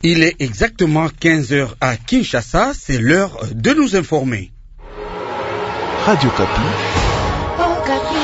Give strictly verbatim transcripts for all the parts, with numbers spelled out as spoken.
Il est exactement quinze heures à Kinshasa, c'est l'heure de nous informer. Radio Kapi. Oh, Kapi.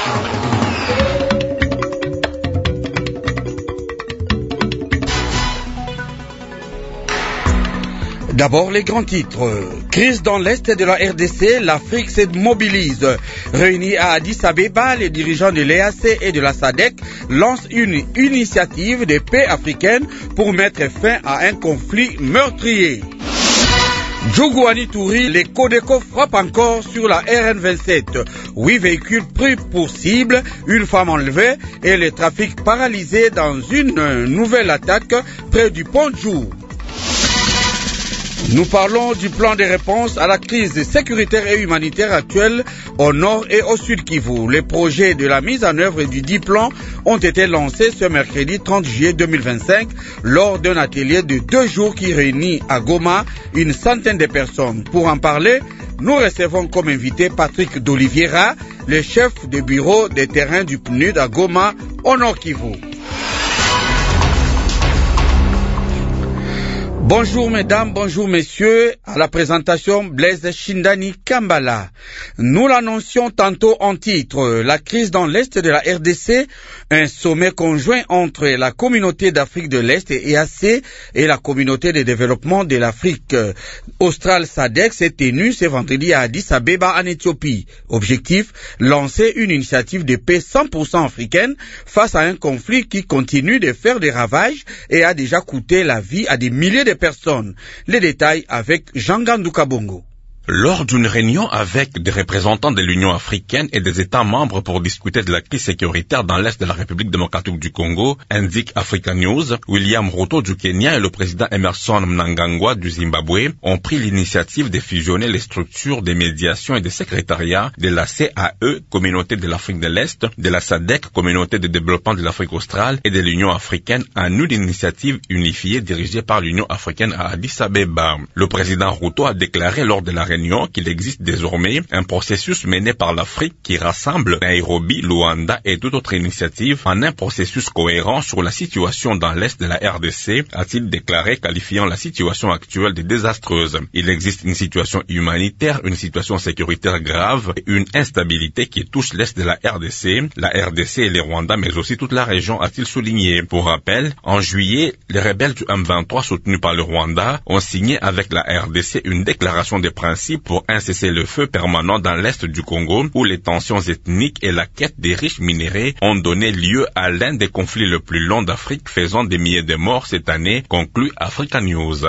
D'abord, les grands titres. Crise dans l'Est de la R D C, l'Afrique se mobilise. Réunis à Addis Abeba, les dirigeants de l'E A C et de la S A D C lancent une initiative de paix africaine pour mettre fin à un conflit meurtrier. Djougou à Ituri, les Codeco frappent encore sur la R N vingt-sept. Huit véhicules pris pour cible, une femme enlevée et le trafic paralysé dans une nouvelle attaque près du pont Djou. Nous parlons du plan de réponse à la crise sécuritaire et humanitaire actuelle au nord et au sud Kivu. Les projets de la mise en œuvre du dit plan ont été lancés ce mercredi trente juillet deux mille vingt-cinq lors d'un atelier de deux jours qui réunit à Goma une centaine de personnes. Pour en parler, nous recevons comme invité Patrick d'Oliveira, le chef de bureau des terrains du P N U D à Goma au nord Kivu. Bonjour mesdames, bonjour messieurs, à la présentation Blaise Shindani Kambala. Nous l'annoncions tantôt en titre, la crise dans l'Est de la R D C, un sommet conjoint entre la communauté d'Afrique de l'Est et E A C et la communauté de développement de l'Afrique australe S A D C s'est tenu ce vendredi à Addis Abeba en Éthiopie. Objectif, lancer une initiative de paix cent pour cent africaine face à un conflit qui continue de faire des ravages et a déjà coûté la vie à des milliers de personnes. Les détails avec Jean Gandouka Bongo. Lors d'une réunion avec des représentants de l'Union africaine et des États membres pour discuter de la crise sécuritaire dans l'Est de la République démocratique du Congo, indique Africa News, William Ruto du Kenya et le président Emerson Mnangagwa du Zimbabwe ont pris l'initiative de fusionner les structures de médiation et de secrétariat de la C A E, Communauté de l'Afrique de l'Est, de la S A D C, Communauté de développement de l'Afrique australe et de l'Union africaine en une initiative unifiée dirigée par l'Union africaine à Addis Abeba. Le président Ruto a déclaré lors de la réunion qu'il existe désormais un processus mené par l'Afrique qui rassemble Nairobi, Luanda et toute autre initiative en un processus cohérent sur la situation dans l'Est de la R D C, a-t-il déclaré, qualifiant la situation actuelle de désastreuse. Il existe une situation humanitaire, une situation sécuritaire grave et une instabilité qui touche l'Est de la R D C, la R D C et les Rwanda, mais aussi toute la région, a-t-il souligné. Pour rappel, en juillet, les rebelles du M vingt-trois soutenus par le Rwanda ont signé avec la R D C une déclaration de principe pour un cessez-le-feu permanent dans l'Est du Congo, où les tensions ethniques et la quête des riches minéraux ont donné lieu à l'un des conflits les plus longs d'Afrique, faisant des milliers de morts cette année, conclut Africa News.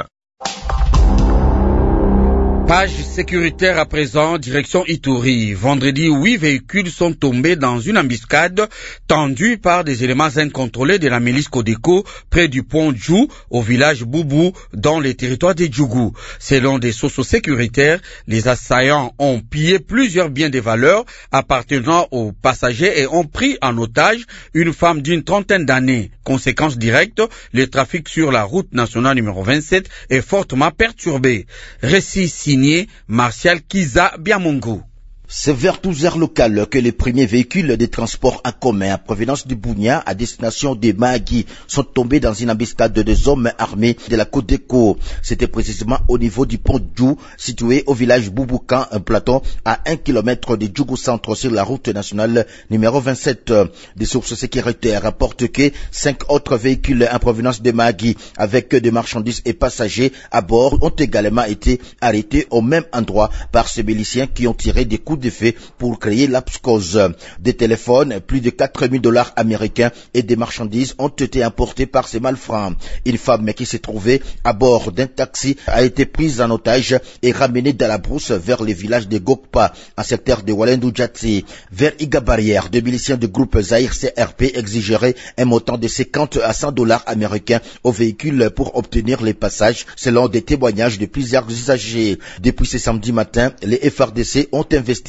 Page sécuritaire à présent, direction Ituri. Vendredi, huit véhicules sont tombés dans une embuscade tendue par des éléments incontrôlés de la milice Codeco près du pont Djou au village Boubou dans les territoires des Djougou. Selon des sources sécuritaires, les assaillants ont pillé plusieurs biens de valeur appartenant aux passagers et ont pris en otage une femme d'une trentaine d'années. Conséquence directe, le trafic sur la route nationale numéro vingt-sept est fortement perturbé. Récit signé Martial Kiza Biamongo. C'est vers douze heures locales que les premiers véhicules de transport en commun à provenance du Bunia à destination des Mahagi sont tombés dans une embuscade des hommes armés de la Codeco. C'était précisément au niveau du pont Djou, situé au village Bouboukan, un plateau à un kilomètre de Djougou Centre sur la route nationale numéro vingt-sept. Des sources sécuritaires rapportent que cinq autres véhicules en provenance des Mahagi avec des marchandises et passagers à bord ont également été arrêtés au même endroit par ces miliciens qui ont tiré des coups de feu pour créer l'abscose. Des téléphones, plus de quatre mille dollars américains et des marchandises ont été importés par ces malfrats. Une femme qui se trouvait à bord d'un taxi a été prise en otage et ramenée dans la brousse vers le village de Gokpa, en secteur de Walendou-Djatsi. Vers Iga Barrière, des miliciens du groupe Zaïre C R P exigeraient un montant de cinquante à cent dollars américains au véhicule pour obtenir les passages, selon des témoignages de plusieurs usagers. Depuis ce samedi matin, les F R D C ont investi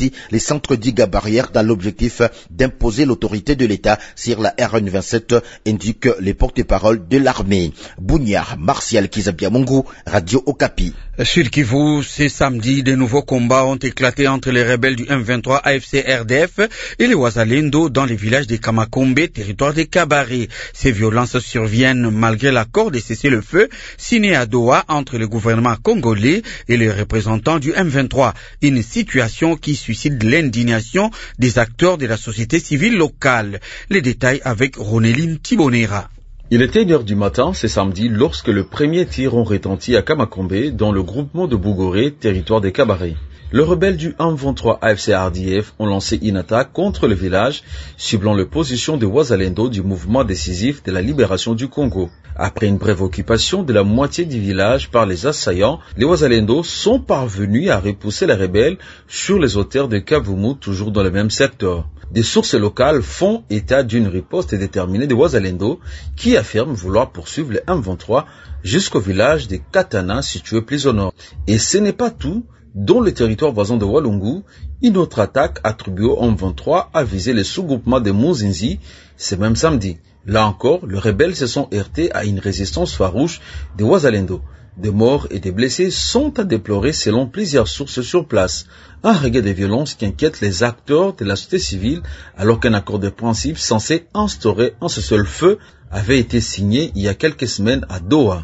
investi les centres digues barrières dans l'objectif d'imposer l'autorité de l'État sur la R N vingt-sept, indique les porte-parole de l'armée. Bunia, Martial Kizabiamungu, Radio Okapi. Sur Kivu, ce samedi, de nouveaux combats ont éclaté entre les rebelles du M vingt-trois A F C R D F et les Wazalendo dans les villages de Kamakombe, territoire des Kabare. Ces violences surviennent malgré l'accord de cessez-le-feu signé à Doha entre le gouvernement congolais et les représentants du M vingt-trois. Une situation qui suscite l'indignation des acteurs de la société civile locale. Les détails avec Ronéline Tibonera. Il était une heure du matin, ce samedi, lorsque le premier tir ont retenti à Kamakombe, dans le groupement de Bougoré, territoire des Kabaré. Les rebelles du M vingt-trois A F C R D F ont lancé une attaque contre le village, ciblant les positions de Wazalendo du mouvement décisif de la libération du Congo. Après une brève occupation de la moitié du village par les assaillants, les Wazalendo sont parvenus à repousser les rebelles sur les hauteurs de Kavumu, toujours dans le même secteur. Des sources locales font état d'une riposte déterminée des Wazalendo qui affirment vouloir poursuivre le M vingt-trois jusqu'au village de Katana situé plus au nord. Et ce n'est pas tout. Dans le territoire voisin de Walungu, une autre attaque attribuée au M vingt-trois a visé les sous-groupements de Muzinzi ce même samedi. Là encore, les rebelles se sont heurtés à une résistance farouche des Wazalendo. Des morts et des blessés sont à déplorer selon plusieurs sources sur place. Un regard de violence qui inquiète les acteurs de la société civile alors qu'un accord de principe censé instaurer un cessez-le-feu avait été signé il y a quelques semaines à Doha.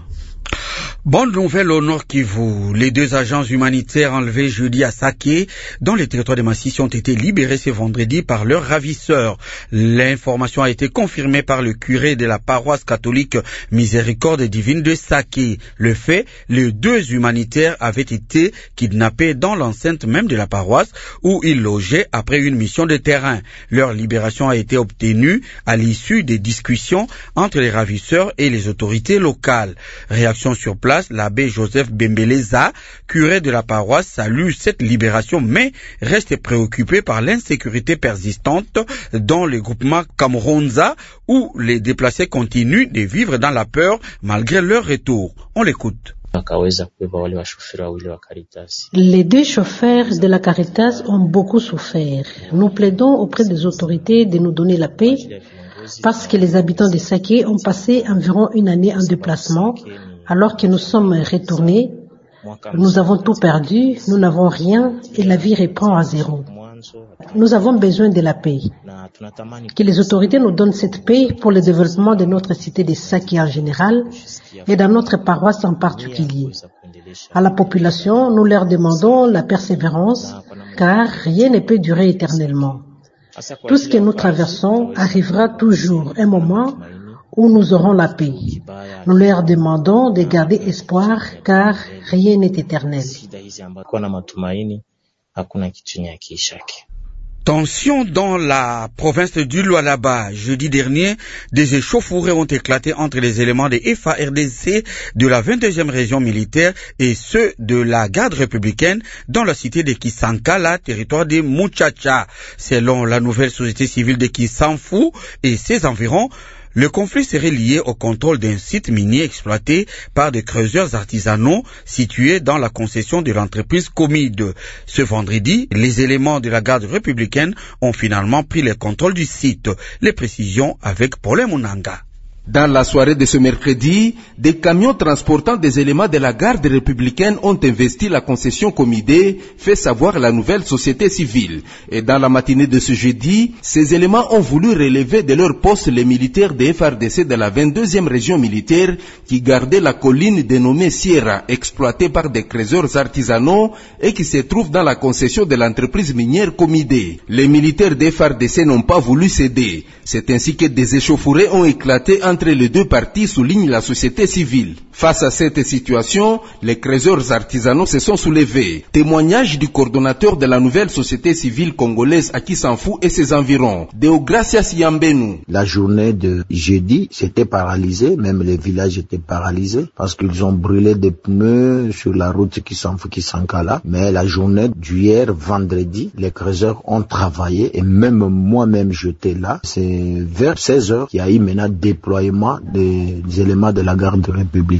Bonne nouvelle au Nord Kivu. Les deux agents humanitaires enlevés jeudi à Saké, dans les territoires de Massissi, ont été libérés ce vendredi par leurs ravisseurs. L'information a été confirmée par le curé de la paroisse catholique Miséricorde divine de Saké. Le fait, les deux humanitaires avaient été kidnappés dans l'enceinte même de la paroisse où ils logeaient après une mission de terrain. Leur libération a été obtenue à l'issue des discussions entre les ravisseurs et les autorités locales. Réaction sur place, l'abbé Joseph Bembeleza, curé de la paroisse, salue cette libération, mais reste préoccupé par l'insécurité persistante dans le groupement Kamuronza, où les déplacés continuent de vivre dans la peur malgré leur retour. On l'écoute. Les deux chauffeurs de la Caritas ont beaucoup souffert. Nous plaidons auprès des autorités de nous donner la paix parce que les habitants de Saké ont passé environ une année en déplacement. Alors que nous sommes retournés, nous avons tout perdu, nous n'avons rien et la vie reprend à zéro. Nous avons besoin de la paix. Que les autorités nous donnent cette paix pour le développement de notre cité de Saké en général et dans notre paroisse en particulier. À la population, nous leur demandons la persévérance car rien ne peut durer éternellement. Tout ce que nous traversons arrivera toujours un moment où nous aurons la paix. Nous leur demandons de garder espoir car rien n'est éternel. Tension dans la province du Lualaba. Jeudi dernier, des échauffourées ont éclaté entre les éléments des F A R D C de la vingt-deuxième région militaire et ceux de la garde républicaine dans la cité de Kisankala, territoire de Muchacha. Selon la nouvelle société civile de Kisanfu et ses environs, le conflit serait lié au contrôle d'un site minier exploité par des creuseurs artisanaux situés dans la concession de l'entreprise Comide. Ce vendredi, les éléments de la garde républicaine ont finalement pris le contrôle du site. Les précisions avec Paul Munanga. Dans la soirée de ce mercredi, des camions transportant des éléments de la garde républicaine ont investi la concession Comidé, fait savoir la nouvelle société civile. Et dans la matinée de ce jeudi, ces éléments ont voulu relever de leur poste les militaires des F A R D C de la vingt-deuxième région militaire qui gardaient la colline dénommée Sierra, exploitée par des creuseurs artisanaux et qui se trouve dans la concession de l'entreprise minière Comidé. Les militaires des F A R D C n'ont pas voulu céder. C'est ainsi que des échauffourées ont éclaté entre les deux parties, souligne la société civile. Face à cette situation, les creuseurs artisanaux se sont soulevés. Témoignage du coordonnateur de la nouvelle société civile congolaise à Kisanfu et ses environs, Deogracias Yambenu. La journée de jeudi, c'était paralysé, même les villages étaient paralysés parce qu'ils ont brûlé des pneus sur la route Kisanfu-Kisankala. Mais la journée d'hier, vendredi, les creuseurs ont travaillé et même moi-même j'étais là. C'est vers seize heures qu'il y a eu maintenant déploiement des éléments de la garde républicaine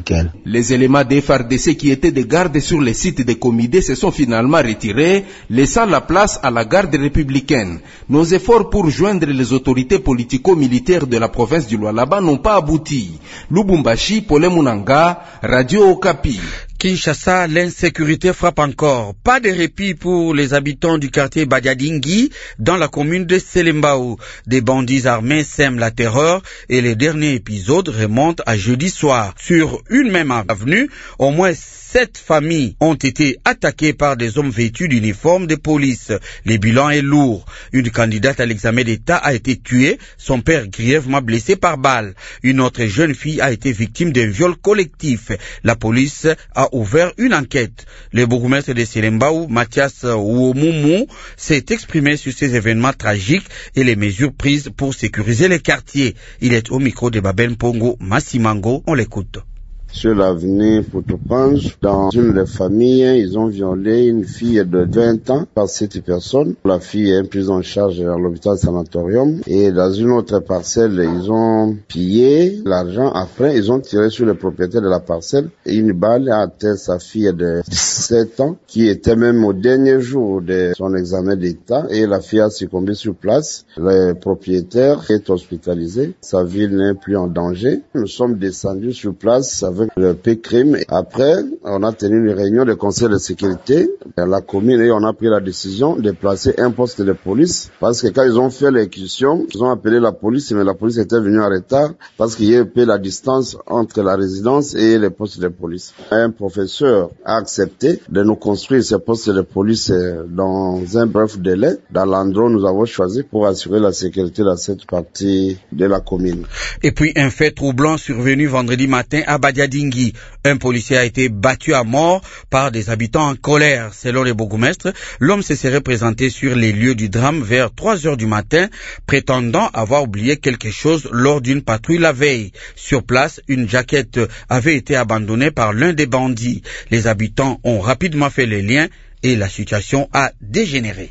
républicaine. Les éléments des F R D C qui étaient de garde sur les sites des Comidé se sont finalement retirés, laissant la place à la garde républicaine. Nos efforts pour joindre les autorités politico-militaires de la province du Lualaba n'ont pas abouti. Lubumbashi, Pole Munanga, Radio Okapi. Kinshasa, l'insécurité frappe encore. Pas de répit pour les habitants du quartier Badiadingi dans la commune de Selembao. Des bandits armés sèment la terreur et les derniers épisodes remontent à jeudi soir. Sur une même avenue, au moins sept familles ont été attaquées par des hommes vêtus d'uniformes de police. Le bilan est lourd. Une candidate à l'examen d'État a été tuée, son père grièvement blessé par balle. Une autre jeune fille a été victime d'un viol collectif. La police a ouvert une enquête. Le bourgmestre de Selembao, Mathias Ouomoumou, s'est exprimé sur ces événements tragiques et les mesures prises pour sécuriser les quartiers. Il est au micro de Babel Pongo Massimango. On l'écoute. Sur l'avenue Potopange, dans une des familles, ils ont violé une fille de vingt ans par sept personnes. La fille est prise en charge à l'hôpital sanatorium. Et dans une autre parcelle, ils ont pillé l'argent. Après, ils ont tiré sur le propriétaire de la parcelle. Une balle a atteint sa fille de dix-sept ans, qui était même au dernier jour de son examen d'État. Et la fille a succombé sur place. Le propriétaire est hospitalisé. Sa vie n'est plus en danger. Nous sommes descendus sur place avec le P-Crime. Après, on a tenu une réunion de conseil de sécurité à la commune et on a pris la décision de placer un poste de police parce que quand ils ont fait l'exécution, ils ont appelé la police, mais la police était venue en retard parce qu'il y a eu la distance entre la résidence et les postes de police. Un professeur a accepté de nous construire ces postes de police dans un bref délai dans l'endroit où nous avons choisi pour assurer la sécurité dans cette partie de la commune. Et puis un fait troublant survenu vendredi matin à Badiadi. Un policier a été battu à mort par des habitants en colère. Selon les bourgmestres, l'homme se serait présenté sur les lieux du drame vers trois heures du matin, prétendant avoir oublié quelque chose lors d'une patrouille la veille. Sur place, une jaquette avait été abandonnée par l'un des bandits. Les habitants ont rapidement fait les liens et la situation a dégénéré.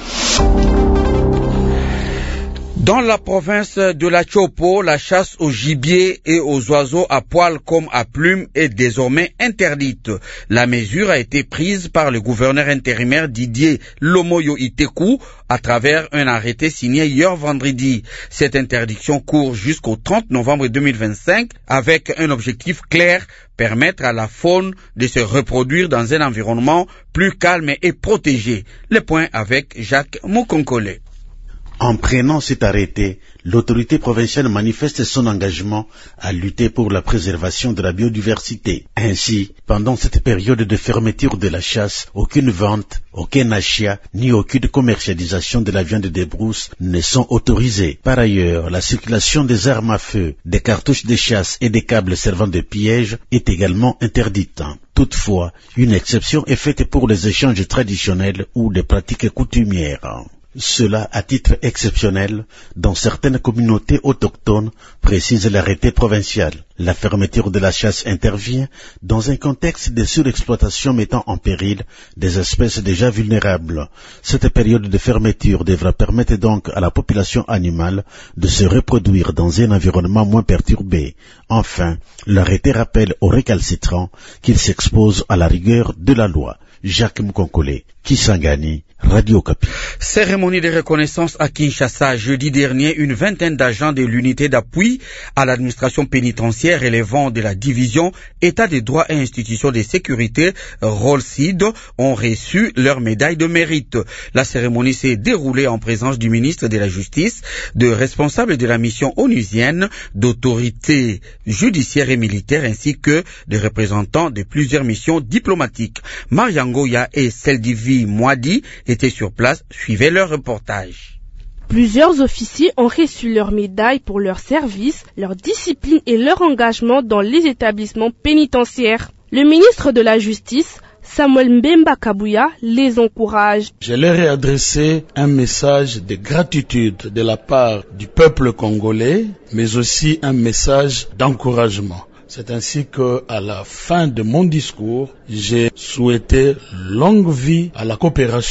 Dans la province de la Chopo, la chasse au gibier et aux oiseaux à poil comme à plumes est désormais interdite. La mesure a été prise par le gouverneur intérimaire Didier Lomoyo Iteku à travers un arrêté signé hier vendredi. Cette interdiction court jusqu'au trente novembre deux mille vingt-cinq avec un objectif clair, permettre à la faune de se reproduire dans un environnement plus calme et protégé. Le point avec Jacques Moukonkole. En prenant cet arrêté, l'autorité provinciale manifeste son engagement à lutter pour la préservation de la biodiversité. Ainsi, pendant cette période de fermeture de la chasse, aucune vente, aucun achat, ni aucune commercialisation de la viande de brousse ne sont autorisés. Par ailleurs, la circulation des armes à feu, des cartouches de chasse et des câbles servant de piège est également interdite. Toutefois, une exception est faite pour les échanges traditionnels ou les pratiques coutumières. Cela à titre exceptionnel dans certaines communautés autochtones, précise l'arrêté provincial. La fermeture de la chasse intervient dans un contexte de surexploitation mettant en péril des espèces déjà vulnérables. Cette période de fermeture devra permettre donc à la population animale de se reproduire dans un environnement moins perturbé. Enfin, l'arrêté rappelle aux récalcitrants qu'ils s'exposent à la rigueur de la loi. Jacques Moukonkole, Kisangani, Radio Okapi. Cérémonie de reconnaissance à Kinshasa. Jeudi dernier, une vingtaine d'agents de l'unité d'appui à l'administration pénitentiaire relevant de la division État des droits et institutions de sécurité, Rolcid, ont reçu leur médaille de mérite. La cérémonie s'est déroulée en présence du ministre de la Justice, de responsables de la mission onusienne, d'autorités judiciaires et militaires, ainsi que de représentants de plusieurs missions diplomatiques. Mariangoya et Seldivi Mwadi étaient sur place, suivez leur reportage. Plusieurs officiers ont reçu leur médaille pour leur service, leur discipline et leur engagement dans les établissements pénitentiaires. Le ministre de la Justice, Samuel Mbemba Kabouya, les encourage. Je leur ai adressé un message de gratitude de la part du peuple congolais, mais aussi un message d'encouragement. C'est ainsi que, à la fin de mon discours, j'ai souhaité longue vie à la coopération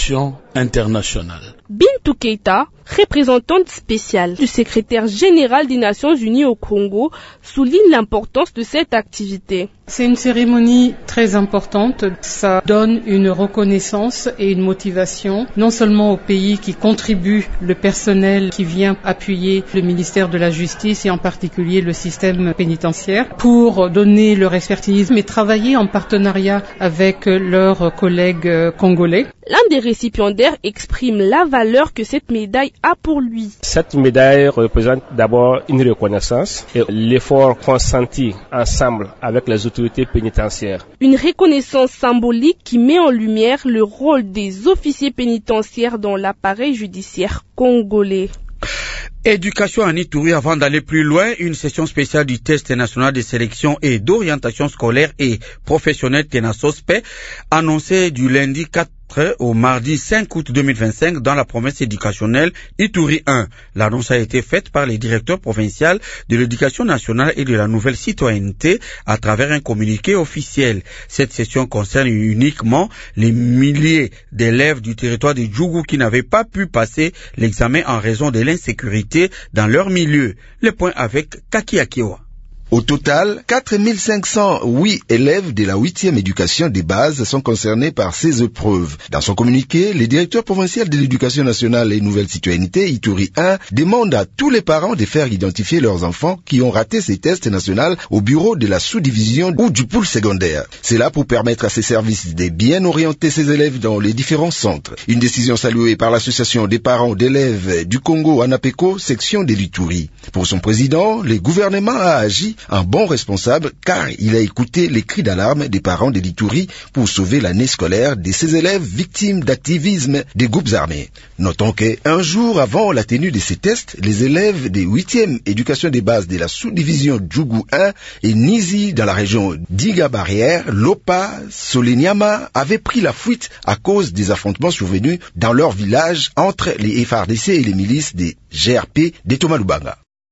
internationale. Bintou Keita, représentante spéciale du secrétaire général des Nations Unies au Congo, souligne l'importance de cette activité. C'est une cérémonie très importante. Ça donne une reconnaissance et une motivation, non seulement aux pays qui contribuent, le personnel qui vient appuyer le ministère de la Justice et en particulier le système pénitentiaire, pour donner leur expertise, mais travailler en partenariat avec leurs collègues congolais. L'un des récipiendaires exprime la valeur que cette médaille a pour lui. Cette médaille représente d'abord une reconnaissance et l'effort consenti ensemble avec les autorités pénitentiaires. Une reconnaissance symbolique qui met en lumière le rôle des officiers pénitentiaires dans l'appareil judiciaire congolais. Éducation en Ituri. Avant d'aller plus loin, une session spéciale du test national de sélection et d'orientation scolaire et professionnelle TENASOSPE annoncée du lundi quatre au mardi cinq août deux mille vingt-cinq dans la promesse éducationnelle Ituri un. L'annonce a été faite par les directeurs provinciaux de l'éducation nationale et de la nouvelle citoyenneté à travers un communiqué officiel. Cette session concerne uniquement les milliers d'élèves du territoire de Djougou qui n'avaient pas pu passer l'examen en raison de l'insécurité dans leur milieu. Le point avec Kaki Akiwa. Au total, quatre mille cinq cent huit élèves de la huitième éducation des bases sont concernés par ces épreuves. Dans son communiqué, le directeur provincial de l'éducation nationale et nouvelle citoyenneté, Ituri un, demande à tous les parents de faire identifier leurs enfants qui ont raté ces tests nationaux au bureau de la sous-division ou du pôle secondaire. C'est là pour permettre à ces services de bien orienter ces élèves dans les différents centres. Une décision saluée par l'association des parents d'élèves du Congo Anapeko, section de l'Ituri. Pour son président, le gouvernement a agi un bon responsable car il a écouté les cris d'alarme des parents de l'Ituri pour sauver l'année scolaire de ces élèves victimes d'activisme des groupes armés. Notons qu'un jour avant la tenue de ces tests, les élèves des huitième éducation des bases de la sous-division Djougou un et Nizi dans la région d'Iga-Barrière, Lopa, Soleniama avaient pris la fuite à cause des affrontements survenus dans leur village entre les F R D C et les milices des G R P de Thomas Lubanga.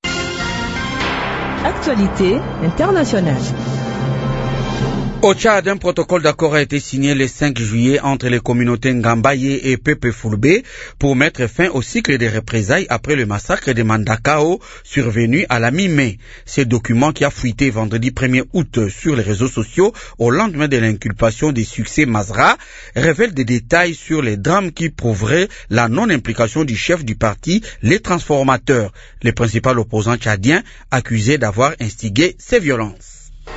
Actualité internationale. Au Tchad, un protocole d'accord a été signé le cinq juillet entre les communautés Ngambaye et Pepe Fulbe pour mettre fin au cycle des représailles après le massacre de Mandakao survenu à la mi-mai. Ce document qui a fuité vendredi premier août sur les réseaux sociaux au lendemain de l'inculpation des succès Mazra révèle des détails sur les drames qui prouveraient la non-implication du chef du parti, les transformateurs, le principal opposant tchadien accusé d'avoir instigé ces violences.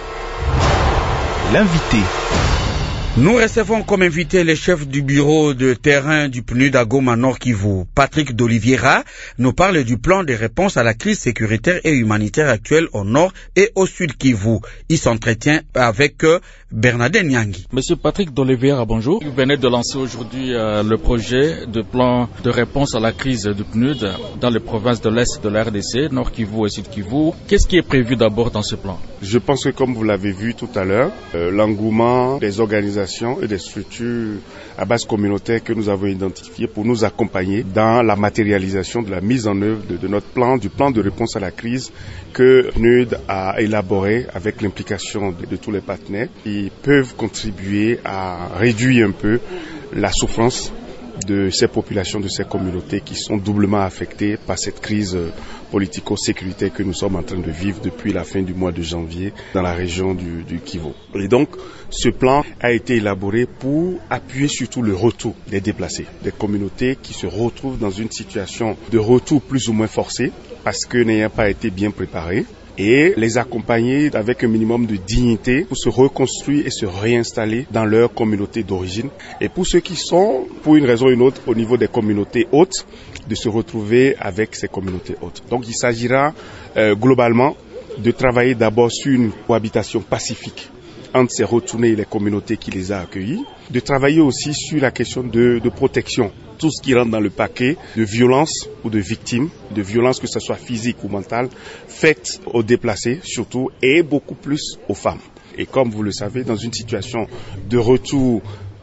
L'invité. Nous recevons comme invité le chef du bureau de terrain du P N U D à Goma Nord Kivu, Patrick d'Oliveira, nous parle du plan de réponse à la crise sécuritaire et humanitaire actuelle au nord et au sud Kivu. Il s'entretient avec euh, Bernadette Nyangi. Monsieur Patrick d'Oliveira, bonjour. Vous venez de lancer aujourd'hui euh, le projet de plan de réponse à la crise du P N U D dans les provinces de l'Est de la R D C, Nord Kivu et Sud Kivu. Qu'est-ce qui est prévu d'abord dans ce plan? Je pense que comme vous l'avez vu tout à l'heure, euh, l'engouement des organisations et des structures à base communautaire que nous avons identifiées pour nous accompagner dans la matérialisation de la mise en œuvre de, de notre plan, du plan de réponse à la crise que P N U D a élaboré avec l'implication de, de tous les partenaires qui peuvent contribuer à réduire un peu la souffrance de ces populations, de ces communautés qui sont doublement affectées par cette crise politico-sécuritaire que nous sommes en train de vivre depuis la fin du mois de janvier dans la région du, du Kivu. Et donc, ce plan a été élaboré pour appuyer surtout le retour des déplacés, des communautés qui se retrouvent dans une situation de retour plus ou moins forcé parce que n'ayant pas été bien préparés, et les accompagner avec un minimum de dignité pour se reconstruire et se réinstaller dans leur communauté d'origine. Et pour ceux qui sont, pour une raison ou une autre, au niveau des communautés hautes, de se retrouver avec ces communautés hautes. Donc il s'agira euh, globalement de travailler d'abord sur une cohabitation pacifique entre ces retournés et les communautés qui les a accueillis, de travailler aussi sur la question de, de protection, tout ce qui rentre dans le paquet de violences ou de victimes, de violences que ce soit physique ou mentale, faites aux déplacés surtout et beaucoup plus aux femmes. Et comme vous le savez, dans une situation de retour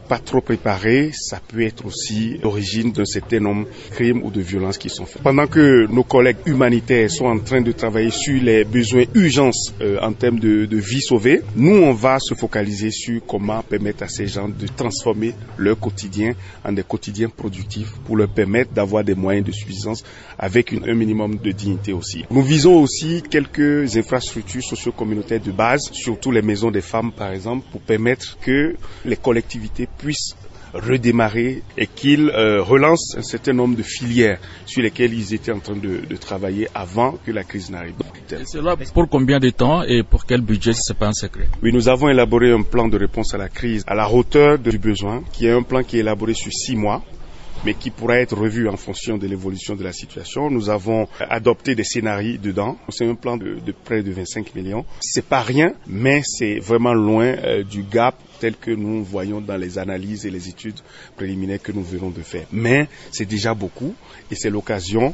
pas trop préparé, ça peut être aussi l'origine d'un certain nombre de crimes ou de violences qui sont faits. Pendant que nos collègues humanitaires sont en train de travailler sur les besoins urgences euh, en termes de, de vie sauvée, nous on va se focaliser sur comment permettre à ces gens de transformer leur quotidien en des quotidiens productifs pour leur permettre d'avoir des moyens de suffisance avec une, un minimum de dignité aussi. Nous visons aussi quelques infrastructures socio-communautaires de base, surtout les maisons des femmes par exemple, pour permettre que les collectivités puissent redémarrer et qu'ils euh, relancent un certain nombre de filières sur lesquelles ils étaient en train de, de travailler avant que la crise n'arrive. Et cela pour combien de temps et pour quel budget, si ce n'est pas un secret? Oui, nous avons élaboré un plan de réponse à la crise à la hauteur du besoin, qui est un plan qui est élaboré sur six mois, mais qui pourra être revu en fonction de l'évolution de la situation. Nous avons adopté des scénarios dedans. C'est un plan de, de près de vingt-cinq millions. C'est pas rien, mais c'est vraiment loin euh, du gap tel que nous voyons dans les analyses et les études préliminaires que nous venons de faire. Mais c'est déjà beaucoup et c'est l'occasion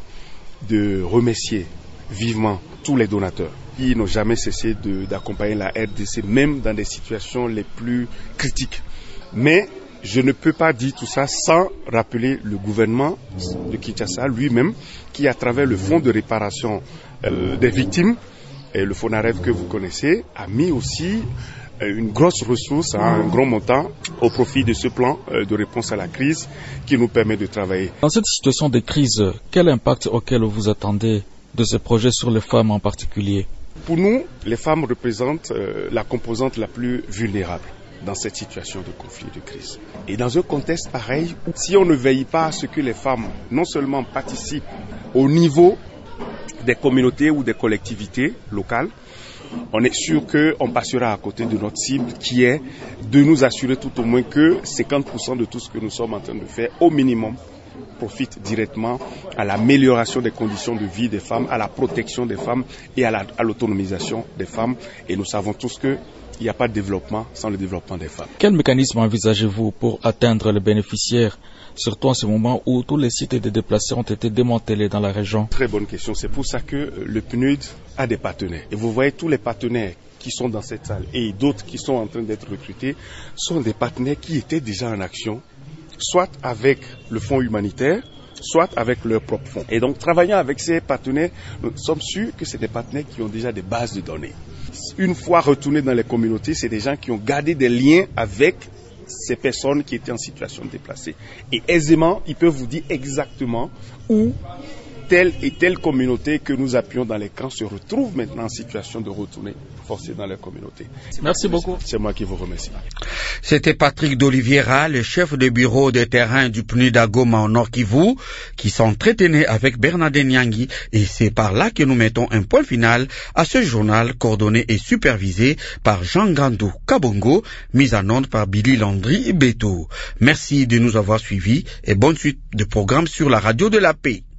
de remercier vivement tous les donateurs qui n'ont jamais cessé de, d'accompagner la R D C, même dans des situations les plus critiques. Mais je ne peux pas dire tout ça sans rappeler le gouvernement de Kinshasa lui-même, qui à travers le fonds de réparation euh, des victimes, et le FONAREV que vous connaissez, a mis aussi euh, une grosse ressource, hein, un grand montant, au profit de ce plan euh, de réponse à la crise qui nous permet de travailler. Dans cette situation de crise, quel impact auquel vous attendez de ce projet sur les femmes en particulier? Pour nous, les femmes représentent euh, la composante la plus vulnérable dans cette situation de conflit, de crise. Et dans un contexte pareil, si on ne veille pas à ce que les femmes non seulement participent au niveau des communautés ou des collectivités locales, on est sûr qu'on passera à côté de notre cible qui est de nous assurer tout au moins que cinquante pour cent de tout ce que nous sommes en train de faire, au minimum, profite directement à l'amélioration des conditions de vie des femmes, à la protection des femmes et à, la, à l'autonomisation des femmes. Et nous savons tous que il n'y a pas de développement sans le développement des femmes. Quel mécanisme envisagez-vous pour atteindre les bénéficiaires, surtout en ce moment où tous les sites de déplacés ont été démantelés dans la région? Très bonne question. C'est pour ça que le P N U D a des partenaires. Et vous voyez tous les partenaires qui sont dans cette salle et d'autres qui sont en train d'être recrutés sont des partenaires qui étaient déjà en action, soit avec le fonds humanitaire, soit avec leurs propres fonds. Et donc, travaillant avec ces partenaires, nous sommes sûrs que c'est des partenaires qui ont déjà des bases de données. Une fois retournés dans les communautés, c'est des gens qui ont gardé des liens avec ces personnes qui étaient en situation de déplacés. Et aisément, ils peuvent vous dire exactement où telle et telle communauté que nous appuyons dans les camps se retrouve maintenant en situation de retourner forcés dans les communautés. Merci beaucoup. C'est moi qui vous remercie. C'était Patrick d'Oliveira, le chef de bureau de terrain du P N U D à Goma au Nord Kivu, qui s'entretenait avec Bernadette Nyangi, et c'est par là que nous mettons un point final à ce journal coordonné et supervisé par Jean Gandou Kabongo, mis en onde par Billy Landry Beto. Merci de nous avoir suivis et bonne suite de programmes sur la radio de la paix.